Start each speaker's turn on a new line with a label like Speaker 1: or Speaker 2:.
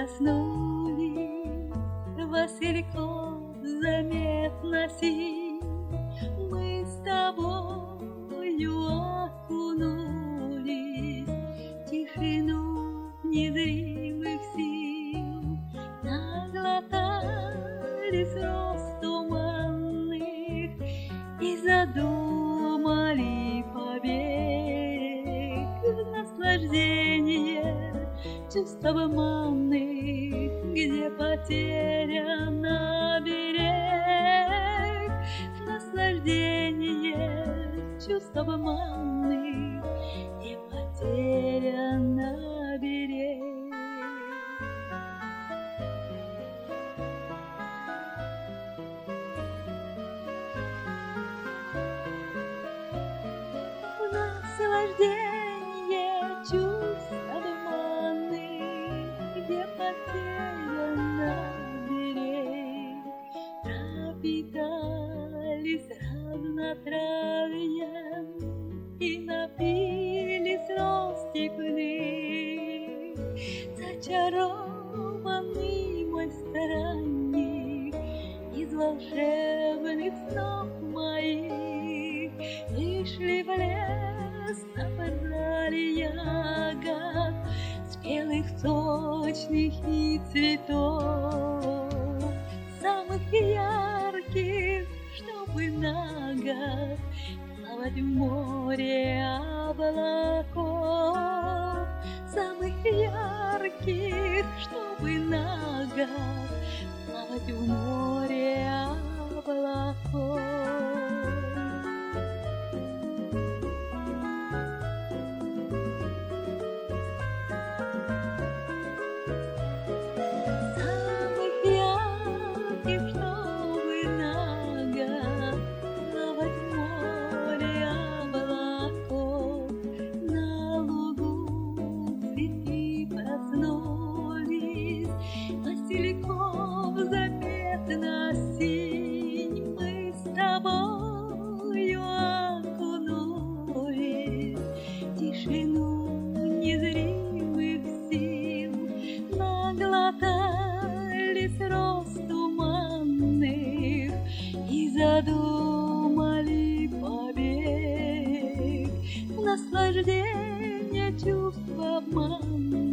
Speaker 1: проснулись, васильков заметно синь, мы с тобою окунулись в тишину незримых сил, наглотались роз туманных и задумали побег, наслаждение чувств обманных, где потеряна берег, наслаждение чувств обманных, где потеряна берег. Наслаждение чувств обманных, где потеряна берег, пропитались разнотравьем и напились роз степных, зачарованный мой странник из волшебных снов моих, вышли в лес, собрали ягод спелых, сочных и цветов, самых ярких, чтобы на год плавать в море облаков, самых ярких, чтобы на год плавать в море облаков. Васильков заметно синь, мы с тобою окунулись в тишину незримых сил, наглотались роз туманных и задумали побег, наслаждение чувств обманных,